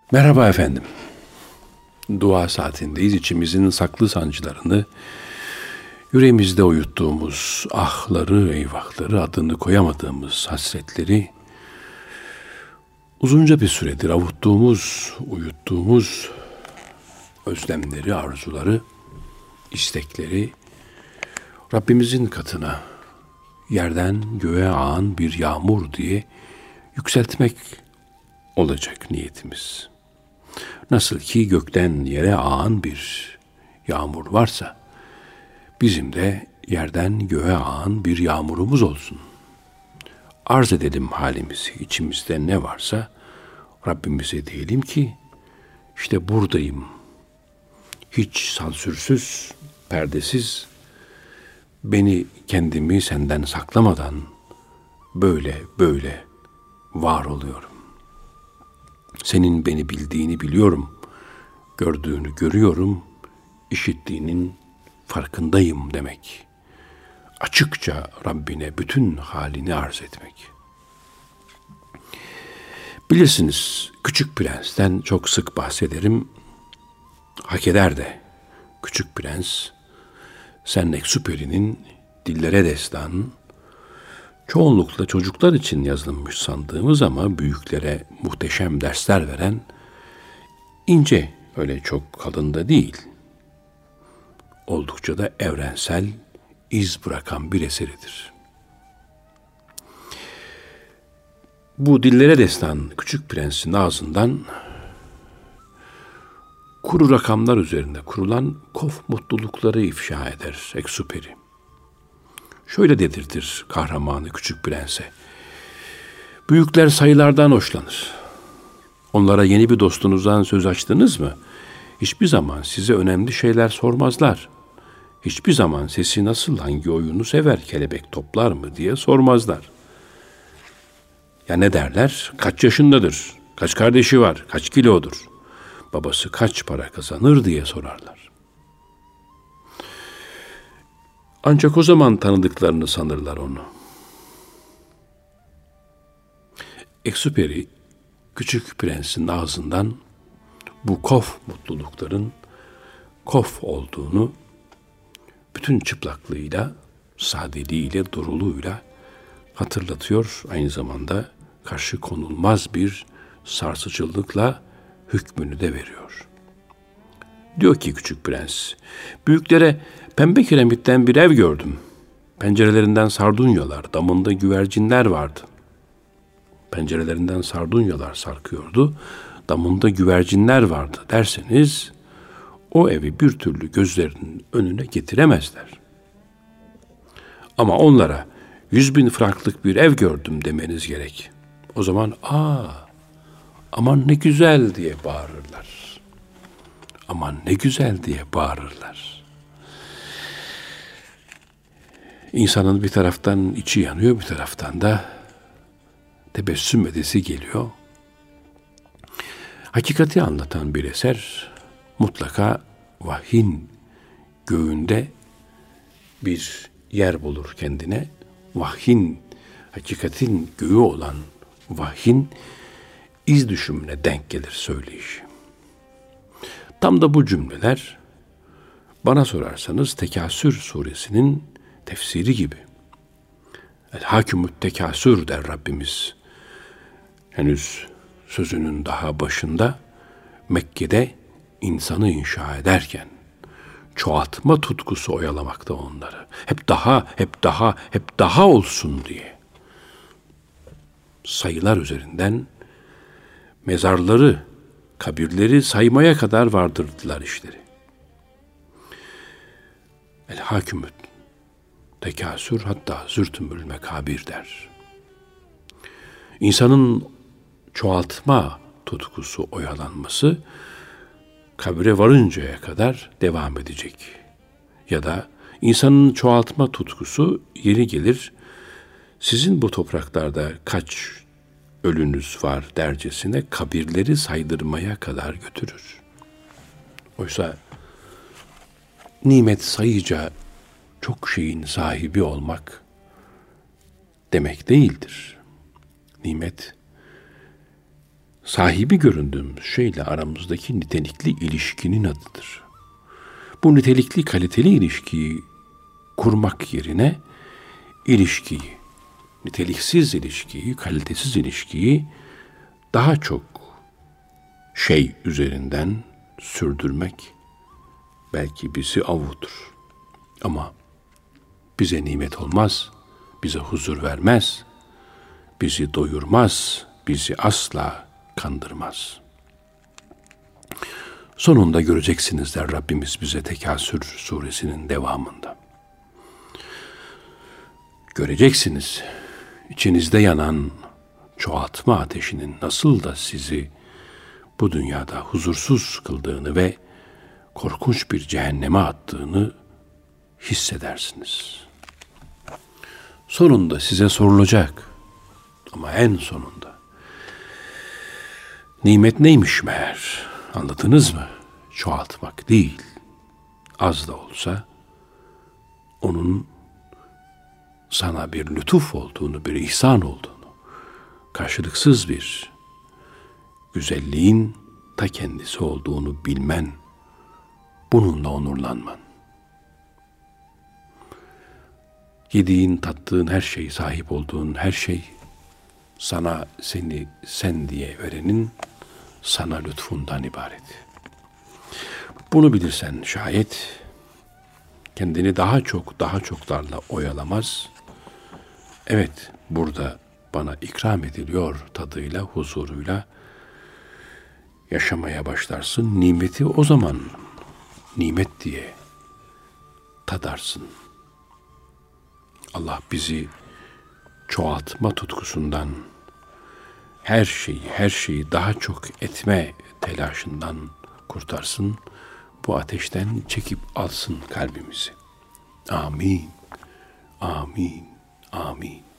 Merhaba efendim. Dua saatindeyiz. İçimizin saklı sancılarını, yüreğimizde uyuttuğumuz ahları, eyvahları, adını koyamadığımız hasretleri, uzunca bir süredir avuttuğumuz, uyuttuğumuz özlemleri, arzuları, istekleri Rabbimizin katına yerden göğe ağan bir yağmur diye yükseltmek olacak niyetimiz. Nasıl ki gökten yere ağan bir yağmur varsa, bizim de yerden göğe ağan bir yağmurumuz olsun. Arz edelim halimizi, içimizde ne varsa Rabbimize diyelim ki, işte buradayım. Hiç sansürsüz, perdesiz, beni kendimi senden saklamadan böyle var oluyorum. Senin beni bildiğini biliyorum, gördüğünü görüyorum, işittiğinin farkındayım demek. Açıkça Rabbine bütün halini arz etmek. Bilirsiniz, Küçük Prens'ten çok sık bahsederim. Hak eder de. Küçük Prens, Saint-Exupéry'nin Dillere Destan, çoğunlukla çocuklar için yazılmış sandığımız ama büyüklere muhteşem dersler veren, ince, öyle çok kalın da değil, oldukça da evrensel, iz bırakan bir eseridir. Bu Dillere Destan, Küçük Prens'in ağzından kuru rakamlar üzerinde kurulan kof mutlulukları ifşa eder Exupéry. Şöyle dedirtir kahramanı Küçük Prens'e: büyükler sayılardan hoşlanır. Onlara yeni bir dostunuzdan söz açtınız mı, hiçbir zaman size önemli şeyler sormazlar. Hiçbir zaman sesi nasıl, hangi oyunu sever, kelebek toplar mı diye sormazlar. Ya ne derler? Kaç yaşındadır, kaç kardeşi var, kaç kilodur, babası kaç para kazanır diye sorarlar. Ancak o zaman tanıdıklarını sanırlar onu. Exupéry, Küçük Prens'in ağzından bu kof mutlulukların kof olduğunu bütün çıplaklığıyla, sadeliğiyle, duruluğuyla hatırlatıyor. Aynı zamanda karşı konulmaz bir sarsıcılıkla hükmünü de veriyor. Diyor ki Küçük Prens, büyüklere pembe kiremitten bir ev gördüm. Pencerelerinden sardunyalar, damında güvercinler vardı. Pencerelerinden sardunyalar sarkıyordu, damında güvercinler vardı derseniz, o evi bir türlü gözlerinin önüne getiremezler. Ama onlara 100.000 franklık bir ev gördüm demeniz gerek. O zaman aman ne güzel diye bağırırlar. Aman ne güzel diye bağırırlar. İnsanın bir taraftan içi yanıyor, bir taraftan da tebessüm edesi geliyor. Hakikati anlatan bir eser mutlaka vahyin göğünde bir yer bulur kendine. Vahyin, hakikatin göğü olan vahyin iz düşümüne denk gelir söyleyişi. Tam da bu cümleler bana sorarsanız Tekasür suresinin tefsiri gibi. El-Hakimut Tekasür der Rabbimiz. Henüz sözünün daha başında Mekke'de insanı inşa ederken çoğaltma tutkusu oyalamakta onları. Hep daha olsun diye. Sayılar üzerinden mezarları, kabirleri saymaya kadar vardırdılar işleri. El-Hakimut Tekasür, hatta zürtümül mekabir der. İnsanın çoğaltma tutkusu oyalanması kabire varıncaya kadar devam edecek. Ya da insanın çoğaltma tutkusu yeri gelir, sizin bu topraklarda kaç ölünüz var dercesine kabirleri saydırmaya kadar götürür. Oysa nimet sayıca çok şeyin sahibi olmak demek değildir. Nimet sahibi göründüğümüz şeyle aramızdaki nitelikli ilişkinin adıdır. Bu nitelikli, kaliteli ilişkiyi kurmak yerine ilişkiyi, niteliksiz ilişkiyi, kalitesiz ilişkiyi daha çok şey üzerinden sürdürmek belki bizi avutur. Ama bize nimet olmaz, bize huzur vermez, bizi doyurmaz, bizi asla kandırmaz. Sonunda göreceksiniz der Rabbimiz bize Tekasür suresinin devamında. Göreceksiniz içinizde yanan çoğaltma ateşinin nasıl da sizi bu dünyada huzursuz kıldığını ve korkunç bir cehenneme attığını hissedersiniz. Sonunda size sorulacak ama en sonunda nimet neymiş meğer? Anladınız mı? Çoğaltmak değil, az da olsa onun sana bir lütuf olduğunu, bir ihsan olduğunu, karşılıksız bir güzelliğin ta kendisi olduğunu bilmen, bununla onurlanman. Yediğin, tattığın her şey, sahip olduğun her şey, sana seni sen diye verenin sana lütfundan ibaret. Bunu bilirsen şayet kendini daha çoklarla oyalamaz. Evet, burada bana ikram ediliyor tadıyla, huzuruyla yaşamaya başlarsın. Nimeti o zaman nimet diye tadarsın. Allah bizi çoğaltma tutkusundan, her şeyi daha çok etme telaşından kurtarsın. Bu ateşten çekip alsın kalbimizi. Amin, amin, amin.